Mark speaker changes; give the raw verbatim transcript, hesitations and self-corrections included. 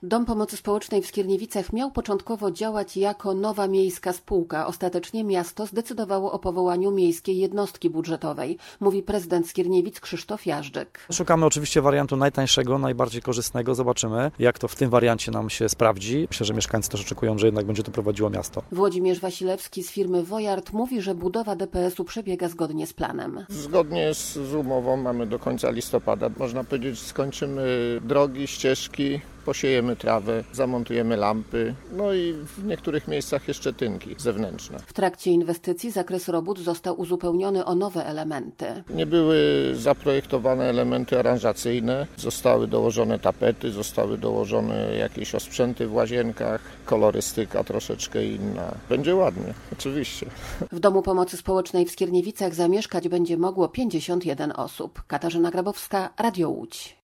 Speaker 1: Dom Pomocy Społecznej w Skierniewicach miał początkowo działać jako nowa miejska spółka. Ostatecznie miasto zdecydowało o powołaniu miejskiej jednostki budżetowej, mówi prezydent Skierniewic Krzysztof Jażdżek.
Speaker 2: Szukamy oczywiście wariantu najtańszego, najbardziej korzystnego. Zobaczymy, jak to w tym wariancie nam się sprawdzi. Myślę, że mieszkańcy też oczekują, że jednak będzie to prowadziło miasto.
Speaker 1: Włodzimierz Wasilewski z firmy Wojart mówi, że budowa D P S u przebiega zgodnie z planem.
Speaker 3: Zgodnie z, z umową mamy do końca listopada. Można powiedzieć, skończymy drogi, ścieżki, posiejemy trawę, zamontujemy lampy, no i w niektórych miejscach jeszcze tynki zewnętrzne.
Speaker 1: W trakcie inwestycji zakres robót został uzupełniony o nowe elementy.
Speaker 3: Nie były zaprojektowane elementy aranżacyjne, zostały dołożone tapety, zostały dołożone jakieś osprzęty w łazienkach, kolorystyka troszeczkę inna. Będzie ładnie, oczywiście.
Speaker 1: W Domu Pomocy Społecznej w Skierniewicach zamieszkać będzie mogło pięćdziesiąt jeden osób. Katarzyna Grabowska, Radio Łódź.